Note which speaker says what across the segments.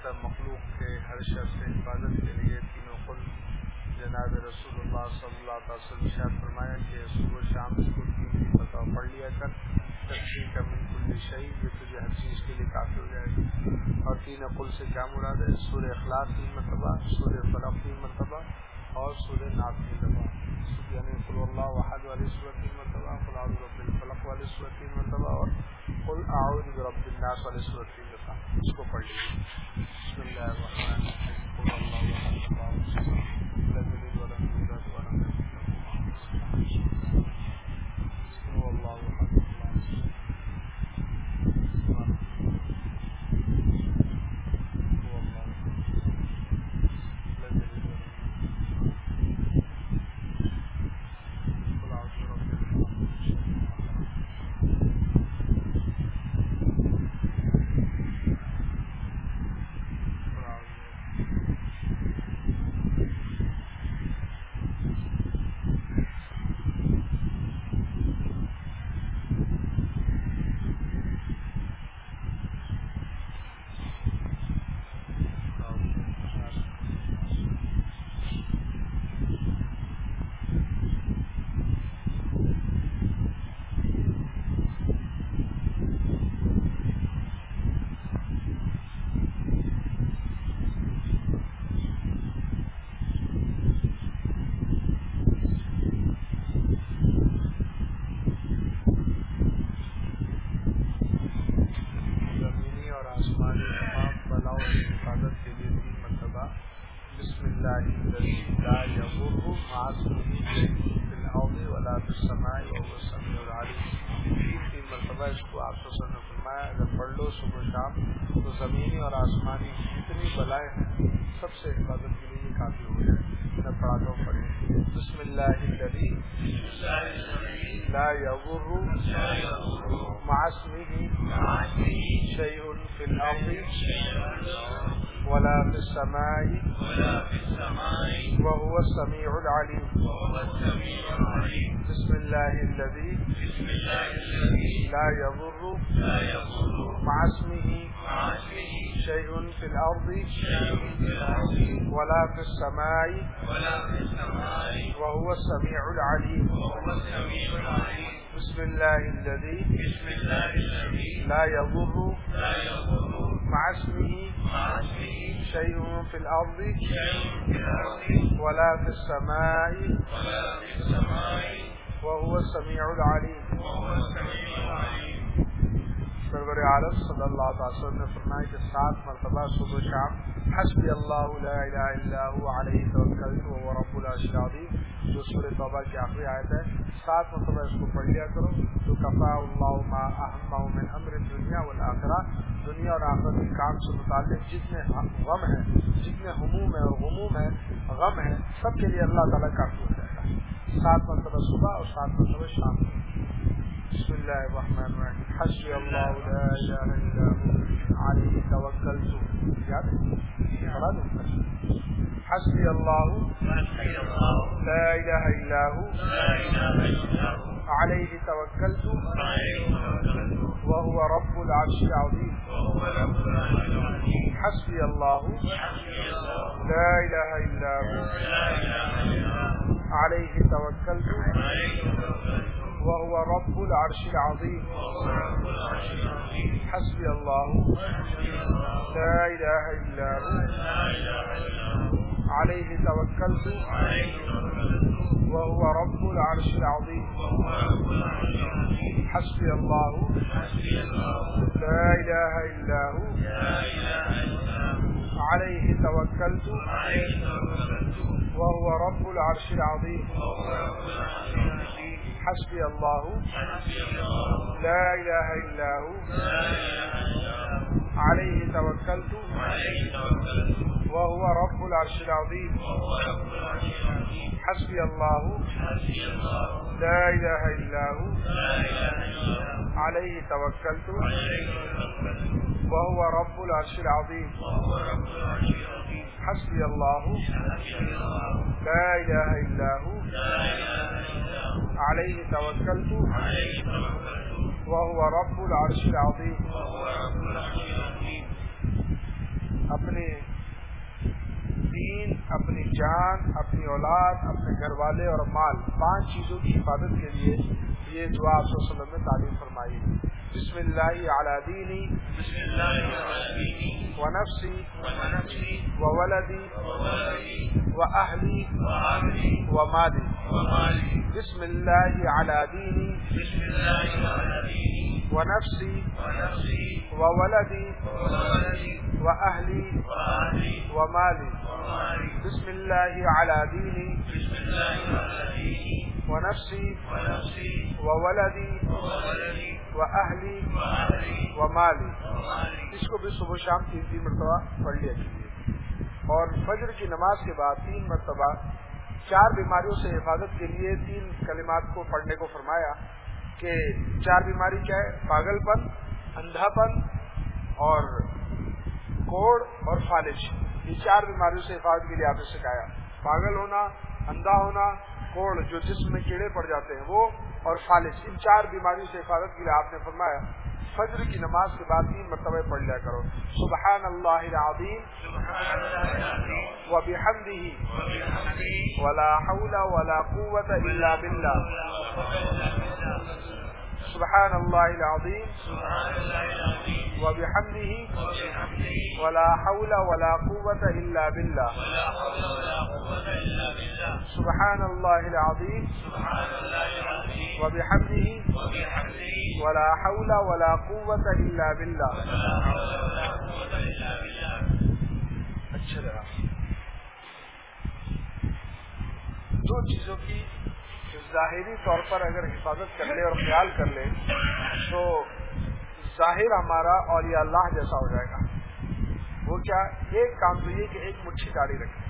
Speaker 1: البتہ مخلوق کے ہر شر سے حفاظت کے لیے تینوں قل جناب رسول اللہ صلی اللہ علیہ وسلم ارشاد فرمایا کہ صبح شام اس کو 3 مرتبہ پڑھ لیا کر، تکفی کا من کل شیء، یہ تجھے ہر چیز کے لیے کافی ہو جائے گا۔ اور 3 قل سے کیا مراد ہے؟ سورہ اخلاص 3 مرتبہ، سورہ فلق 3 مرتبہ اور سورہ ناس 3 مرتبہ، یعنی قل اللہ احد والی سورہ 3 مرتبہ، قل اعوذ برب الفلق والی سورہ 3 مرتبہ اور قل اعوذ برب الناس والی سورہ 3 مرتبہ، اس کو پڑھ لیجیے۔ بسم اللہ الرحمن الرحیم، قل اللہ احد اللہ الصمد لم یلد ولم یولد ولم یکن له کفوا احد، هو اللہ احد اللہ الصمد وهو السميع العليم۔ بسم الله الذي لا يضر مع اسمه شيء في الأرض ولا في السماء وهو السميع العليم۔ بسم الله الذي لا يضر مع اسمه شيء في الأرض ولا في السماء وهو السميع العليم۔ سرور عالم صلی اللہ علیہ وسلم نے فرمایا کہ 7 مرتبہ صبح شام حسبی اللہ لا الہ الا هو علیہ توکلت وهو رب العرش العظیم، جو سورہ توبہ کی آخری آیت ہے، 7 مرتبہ اس کو پڑھ لیا کرو تو کفا اللہ ما اہمہ من امر الدنیا والآخرہ، دنیا اور آخرت کے کام سے متعلق جتنے غم ہیں، جتنے ہموم ہے اور غموم ہے، غم ہے، سب کے لیے اللہ تعالیٰ کافی ہو جائے گا۔ 7 مرتبہ صبح اور 7 مرتبہ شام کو۔ بسم اللہ الرحمن الرحیم، حسبی اللہ لا الہ الا هو علیہ توکلت، یاد پڑھا دوں، حسبی اللہ لا الہ الا هو علیہ توکلت وهو رب العرش العظیم۔ حسبی اللہ لا الہ الا هو علیہ توکلت وهو رب العرش العظیم۔ حسبی اللہ لا الہ الا هو علیہ توکلت وهو رب العرش العظیم۔ حسبی اللہ لا الہ الا هو علیہ توکلت وهو رب العرش العظیم۔ حسبی اللہ لا الہ الا هو علیہ توکلت وهو رب العرش العظیم۔ حسبی اللہ لا الہ الا هو علیہ توکلت وهو رب العرش العظیم۔ حسبی اللہ لا الہ الا هو علیہ توکلت وهو رب العرش العظیم۔ اپنی دین، اپنی جان، اپنی اولاد، اپنے گھر والے اور مال، 5 چیزوں کی حفاظت کے لیے یہ دعا آپ صلی اللہ علیہ وسلم نے تعلیم فرمائی. بسم اللہ علی دینی ونفسی وولدی واہلی ومالی. بسم اللہ علی دینی ونفسی وولدی واہلی ومالی. بسم اللہ علی دینی ونفسی وولدی واہلی ومالی. اس کو بھی صبح شام 3 مرتبہ پڑھ لیا کیجیے. اور فجر کی نماز کے بعد 3 مرتبہ 4 بیماریوں سے حفاظت کے لیے 3 کلمات کو پڑھنے کو فرمایا کہ 4 بیماری کیا ہے؟ پاگل پن، اندھا پن اور کوڑ اور فالج. یہ 4 بیماریوں سے حفاظت کے لیے آپ نے سکھایا. پاگل ہونا، اندھا ہونا، کوڑ جو جسم میں کیڑے پڑ جاتے ہیں وہ، اور فالج. ان 4 بیماریوں سے حفاظت کے لیے آپ نے فرمایا فجر کی نماز کے بعد 3 مرتبہ پڑھ لیا کرو. سبحان اللہ العظیم وبحمدہ ولا حول ولا قوة الا باللہ. سبحان اللہ العظیم وبحمدہ ولا حول ولا قوة الا باللہ. سبحان اللہ العظیم وبحمدہ ولا حول ولا قوة الا باللہ. اچھا لگا. 2 چیزوں کی ظاہری طور پر اگر حفاظت کر لے اور خیال کر لے تو ظاہر ہمارا اولیاء اللہ جیسا ہو جائے گا. وہ کیا؟ ایک کام تو یہ کہ ایک مٹھی داڑھی رکھے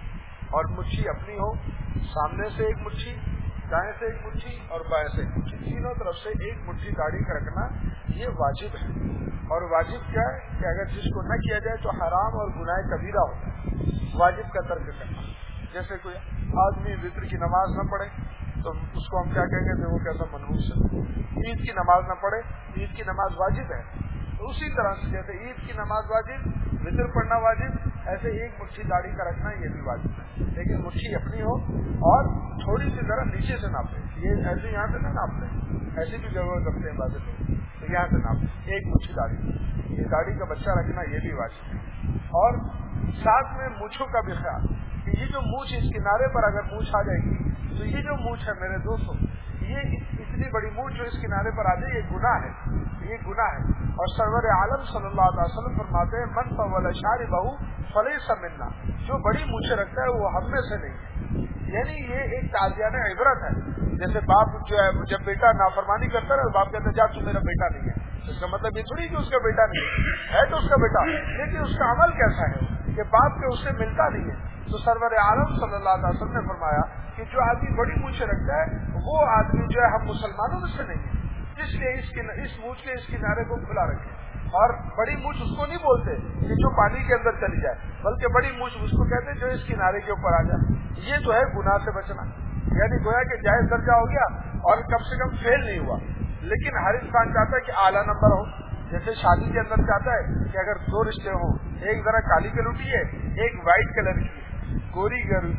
Speaker 1: اور مٹھی اپنی ہو، سامنے سے ایک مٹھی، دائیں سے ایک مٹھی اور بائیں سے ایک مٹھی، تینوں طرف سے ایک مٹھی داڑھی کا رکھنا یہ واجب ہے. اور واجب کیا ہے کہ اگر جس کو نہ کیا جائے تو حرام اور گناہ کبیرہ ہوتا ہے. واجب کا ترک کرنا. جیسے کوئی آدمی وتر کی نماز نہ پڑھے تو اس کو ہم کیا کہیں گے کہ وہ کیسا منحوس ہے. عید کی نماز نہ پڑھے، عید کی نماز واجب ہے. تو اسی طرح سے جیسے عید کی نماز واجب، وتر پڑھنا واجب، ایسے ایک مٹھی داڑھی کا رکھنا یہ بھی واجب ہے. لیکن مٹھی اپنی ہو اور تھوڑی سی ذرا نیچے سے ناپے. یہ ایسے یہاں سے نہ ناپتے، ایسی بھی جگہ کرتے ہیں بازے لوگ، تو یہاں سے ناپے ایک مٹھی داڑھی. یہ داڑھی کا بچہ رکھنا یہ بھی واجب ہے. اور ساتھ میں مونچھوں کا بھی خیال کہ یہ جو مونچھ اس کنارے پر اگر مونچھ آ جائے گی تو یہ جو مونچھ ہے میرے دوستوں، یہ اتنی بڑی مونچھ جو اس کنارے پر آ جائے یہ گناہ ہے، یہ گناہ ہے. اور سرور عالم صلی اللہ علیہ وسلم فرماتے ہیں من طول شاربہ فلیس منا. جو بڑی مونچھیں رکھتا ہے وہ ہم میں سے نہیں ہے. یعنی یہ ایک تعزیانہ عبرت ہے. جیسے باپ جو ہے جب بیٹا نافرمانی کرتا ہے باپ کہتا ہے جا تو میرا بیٹا نہیں ہے. اس کا مطلب یہ تھوڑی کہ اس کا بیٹا نہیں ہے تو اس کا بیٹا، لیکن اس کا عمل کیسا ہے کہ باپ کے اس سے ملتا نہیں ہے. تو سرور عالم صلی اللہ علیہ وسلم نے فرمایا کہ جو آدمی بڑی مونچھیں رکھتا ہے وہ آدمی جو ہے ہم مسلمانوں میں سے نہیں ہے. اس لیے اس مونچھ کے اس کنارے کو کھلا رکھے. اور بڑی مونچھ اس کو نہیں بولتے کہ جو پانی کے اندر چلی جائے، بلکہ بڑی مونچھ اس کو کہتے ہیں جو اس کنارے کے اوپر آ جائے. یہ جو ہے گناہ سے بچنا، یعنی گویا کہ جائز درجہ ہو گیا اور کم سے کم فیل نہیں ہوا. لیکن ہر انسان چاہتا ہے کہ اعلیٰ نمبر ہو. جیسے شادی کے اندر چاہتا ہے کہ اگر 2 رشتے ہوں، ایک ذرا کالی کلوٹی ہے، ایک وائٹ کلر کی ہے، گوری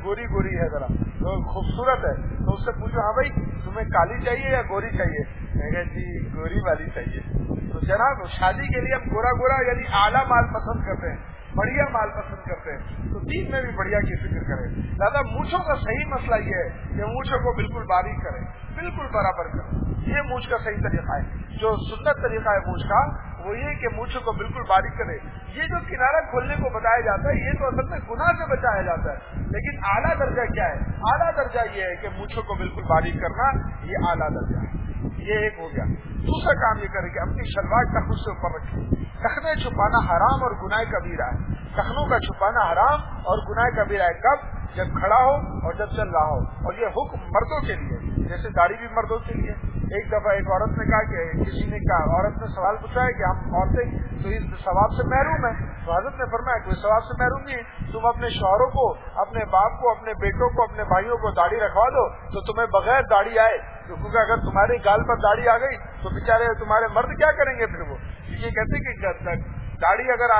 Speaker 1: ہے ذرا تو خوبصورت ہے، تو اس سے پوچھو ہاں بھائی تمہیں کالی چاہیے یا گوری چاہیے؟ جی گوری والی چاہیے. تو جناب شادی کے لیے ہم گورا یعنی اعلیٰ مال پسند کرتے ہیں، بڑھیا مال پسند کرتے ہیں. تو دین میں بھی بڑھیا کی فکر کریں. دادا مونچھوں کا صحیح مسئلہ یہ ہے کہ مونچھوں کو بالکل باریک کریں، بالکل برابر کریں. یہ مونچھ کا صحیح طریقہ ہے. جو سنت طریقہ ہے مونچھ کا وہ یہ کہ مونچھوں کو بالکل باریک کرے. یہ جو کنارہ کھولنے کو بتایا جاتا ہے یہ تو اصل میں گناہ سے بچایا جاتا ہے. لیکن اعلیٰ درجہ کیا ہے؟ اعلیٰ درجہ یہ ہے کہ مونچھوں کو بالکل باریک کرنا، یہ اعلیٰ درجہ ہے. یہ ایک ہو گیا. دوسرا کام یہ کرے کہ اپنی شلوار ٹخنوں سے اوپر رکھے. ٹخنے چھپانا حرام اور گناہ کبیرہ ہے. ٹخنوں کا چھپانا حرام اور گناہ کبیرہ ہے. کب؟ جب کھڑا ہو اور جب چل رہا ہو. اور یہ حکم مردوں کے لیے، جیسے داڑھی بھی مردوں کے لیے. ایک دفعہ ایک عورت نے کہا کہ کسی نے کہا، عورت نے سوال پوچھا ہے کہ ہم عورتیں تو اس ثواب سے محروم ہیں. تو حضرت نے فرمایا کوئی ثواب سے محروم نہیں ہے. تم اپنے شوہروں کو، اپنے باپ کو، اپنے بیٹوں کو، اپنے بھائیوں کو داڑھی رکھوا دو تو تمہیں بغیر داڑھی آئے. کیونکہ اگر تمہارے گال پر داڑھی آ گئی تو بےچارے تمہارے مرد کیا کریں گے پھر؟ وہ یہ کہتے کہ داڑھی اگر آ گئی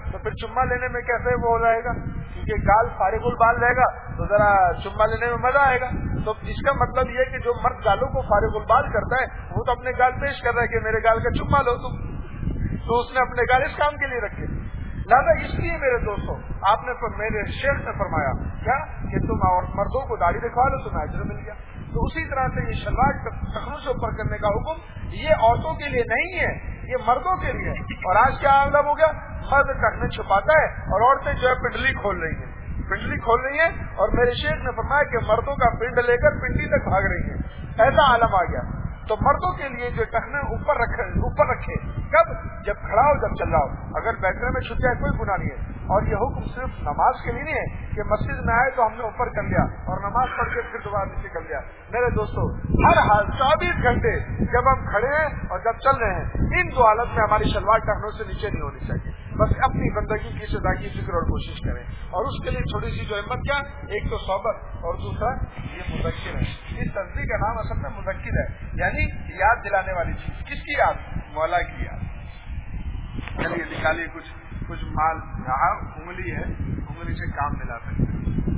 Speaker 1: تو پھر چما لینے میں کیسے وہ ہو جائے گا؟ کیونکہ گال فارغ البال رہے گا تو ذرا چما لینے میں مزہ آئے گا. تو اس کا مطلب یہ کہ جو مرد گالوں کو فارغ البال کرتا ہے وہ تو اپنے گال پیش کر رہا ہے کہ میرے گال کا چما لو تم. تو اس نے اپنے گال اس کام کے لیے رکھے. لہٰذا اس لیے میرے دوستوں آپ نے میرے شیخ نے فرمایا کیا کہ تم اور مردوں کو داڑھی دکھوا لو تمہیں اجر مل گیا. تو اسی طرح سے یہ شلوار ٹخنوں سے اوپر کرنے کا حکم یہ عورتوں کے لیے نہیں ہے, یہ مردوں کے لیے. اور آج کیا عالم ہو گیا, مرد ٹخنے چھپاتا ہے اور عورتیں جو ہے پنڈلی کھول رہی ہیں اور میرے شیخ نے فرمایا کہ مردوں کا پنڈ لے کر پنڈلی تک بھاگ رہی ہیں. ایسا عالم آ گیا. تو مردوں کے لیے جو ٹخنے اوپر رکھے کب, جب کھڑا ہو جب چل رہا ہو. اگر بیٹھنے میں چھٹ جائے کوئی گناہ نہیں ہے. اور یہ حکم صرف نماز کے لیے نہیں ہے کہ مسجد میں آئے تو ہم نے اوپر کر لیا اور نماز پڑھ کے پھر دوبارہ نیچے کر لیا. میرے دوستو ہر حال 24 گھنٹے جب ہم کھڑے ہیں اور جب چل رہے ہیں ان دو حالت میں ہماری شلوار ٹخنوں سے نیچے نہیں ہونی چاہیے. بس اپنی بندگی کی صدا کی فکر اور کوشش کریں. اور اس کے لیے چھوٹی سی جو ہمت کیا, ایک تو صحبت اور دوسرا یہ مذکر ہے. اس تنظیم کا نام اصل میں مذکر ہے, یعنی یاد دلانے والی چیز. کس کی یاد؟ مولا کی یاد. چلیے نکالیے کچھ مال. یہاں انگلی ہے, انگلی سے کام ملا سکتے.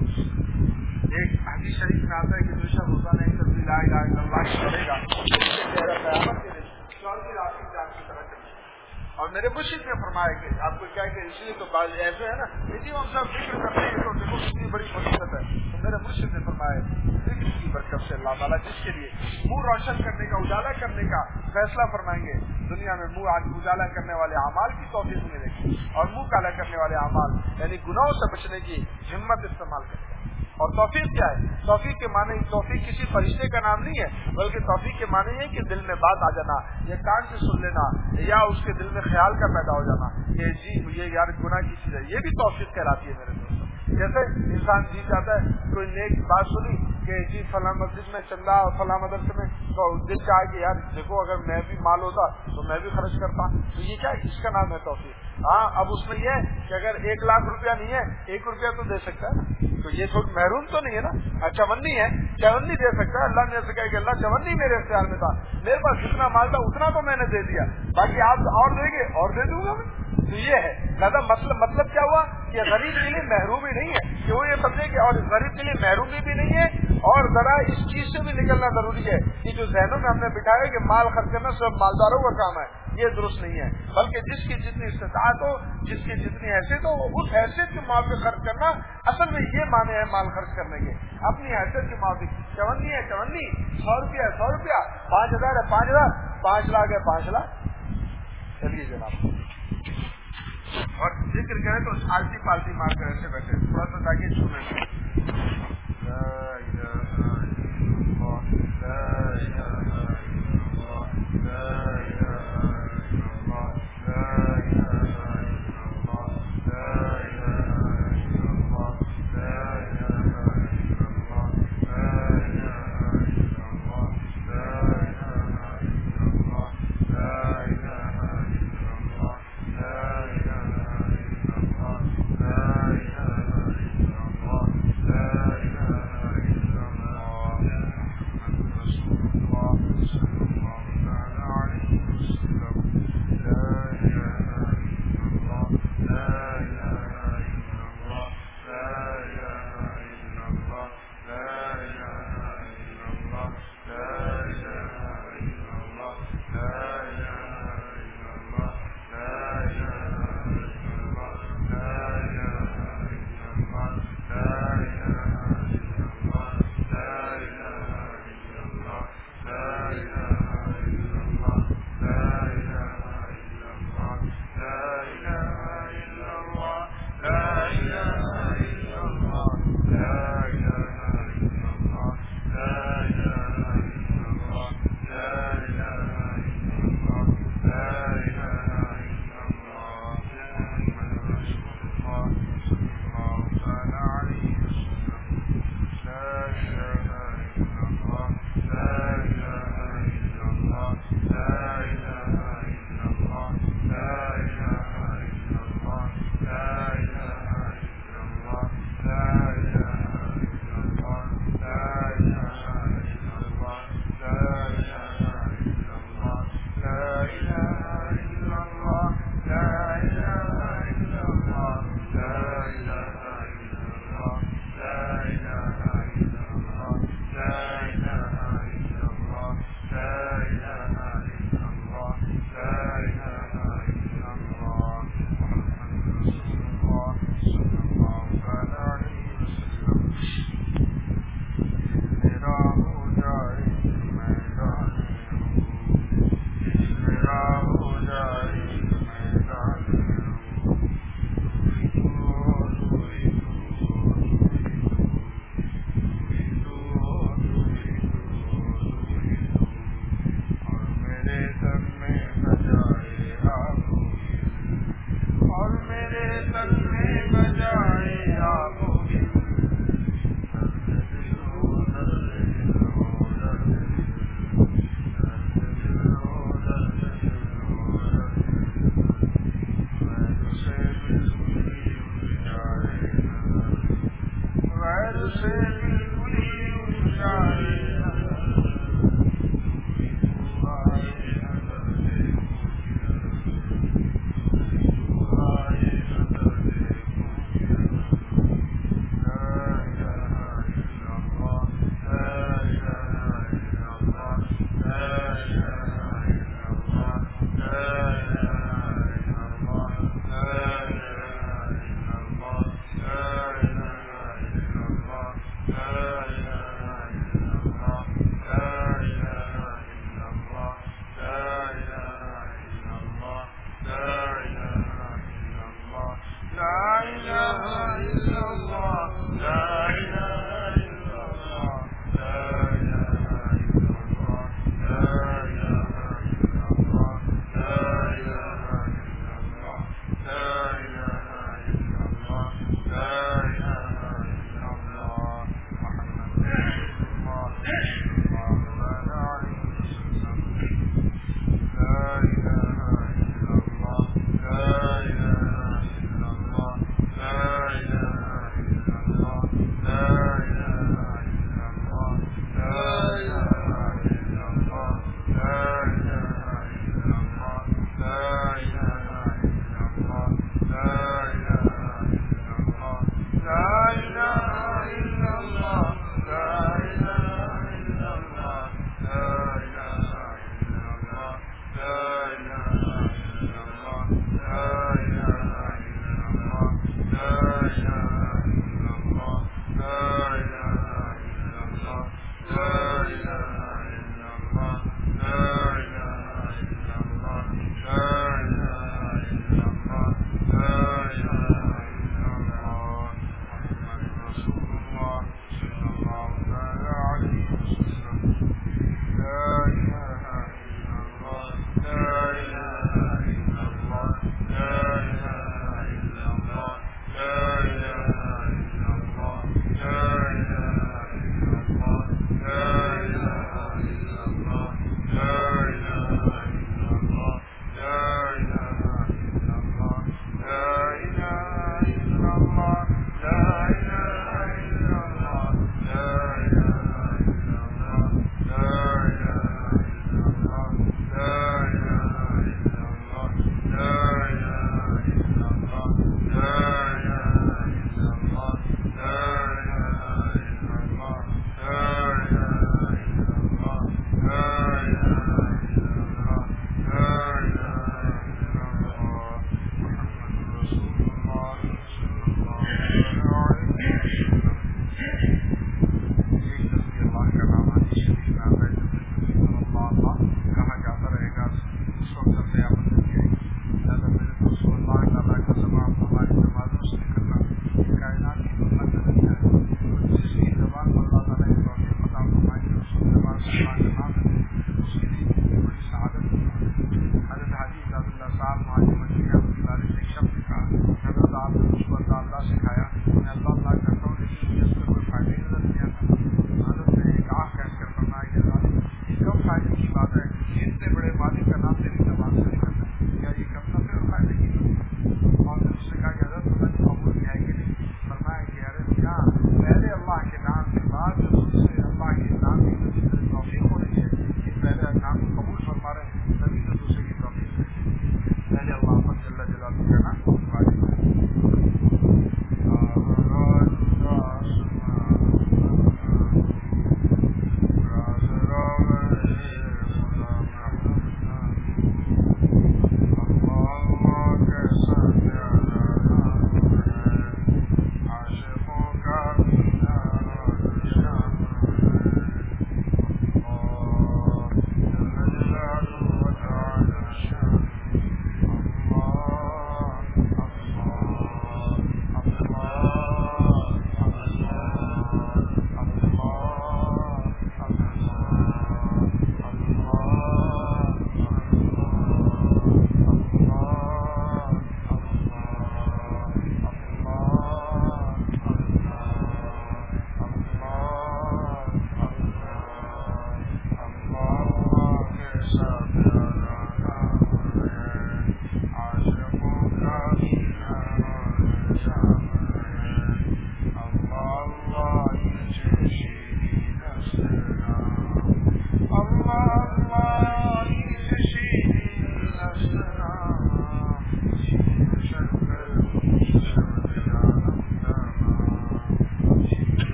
Speaker 1: ایک حدیث شریف میں آتا ہے کہ جو شخص روزانہ ایک تصویر لا الہ الا اللہ کرے گا قیامت کے دن 14 رات کی جان کی طرح کرے. اور میرے مرشد نے فرمایا کہ آپ کو کیا کہ اس لیے تو بعض ایسے ہے نا جی ہم سب فکر کرتے ہیں تو دیکھو کتنی بڑی مصیبت ہے. تو میرے مرشد نے فرمایا ذکر کی برکت سے اللہ تعالیٰ جس کے لیے منہ روشن کرنے کا, اجالا کرنے کا فیصلہ فرمائیں گے, دنیا میں منہ اجالا کرنے والے اعمال کی توفیق ملے گی اور منہ کالا کرنے والے اعمال یعنی گناہوں سے بچنے کی ہمت استعمال کریں. اور توفیق کیا ہے؟ توفیق کے معنی, توفیق کسی فرشتے کا نام نہیں ہے بلکہ توفیق کے معنی ہے کہ دل میں بات آ جانا یا کان سے سن لینا یا اس کے دل میں خیال کا پیدا ہو جانا کہ جی یہ یار گناہ کی چیز ہے. یہ بھی توفیق کہلاتی ہے میرے دوستوں. جیسے انسان جی جاتا ہے کوئی نیک بات سنی کہ جی فلاں مسجد میں چندہ اور فلاں مدرسے میں, تو دل چاہے کہ یار دیکھو اگر میں بھی مال ہوتا تو میں بھی خرچ کرتا. تو یہ کیا, اس کا نام ہے توفیق. ہاں اب اس میں یہ ہے کہ اگر 1 لاکھ روپیہ نہیں ہے 1 روپیہ تو دے سکتا ہے, تو یہ تھوڑی محروم تو نہیں ہے نا. 54 ہے, 54 دے سکتا ہے. اللہ نے ایسے کہا کہ اللہ 54 میرے اختیار میں تھا, میرے پاس جتنا مال تھا اتنا تو میں نے دے دیا, باقی آپ اور دیں گے اور دے دوں گا میں. تو یہ ہے زیادہ مطلب کیا ہوا کہ غریب کے لیے محرومی نہیں ہے کہ وہ یہ سمجھے کہ, اور غریب کے لیے محرومی بھی نہیں ہے. اور ذرا اس چیز سے بھی نکلنا ضروری ہے کہ جو ذہنوں میں ہم نے بٹھایا کہ مال خرچ کرنا صرف مالداروں کا کام ہے, یہ درست نہیں ہے. بلکہ جس کی جتنی استطاعت ہو, جس کی جتنی حیثیت ہو, اس حیثیت کے موافق خرچ کرنا. اصل میں یہ معنی ہے مال خرچ کرنے کے, اپنی حیثیت کے موافق. 54 ہے 54, 100 روپیہ ہے 100 روپیہ, 5000 ہے 5000, 5 لاکھ ہے 5 لاکھ. چلیے جناب, اور ذکر کریں تو آلتی پالتی مار کر ایسے بیٹھے تھوڑا سا تاکہ چھوڑیں.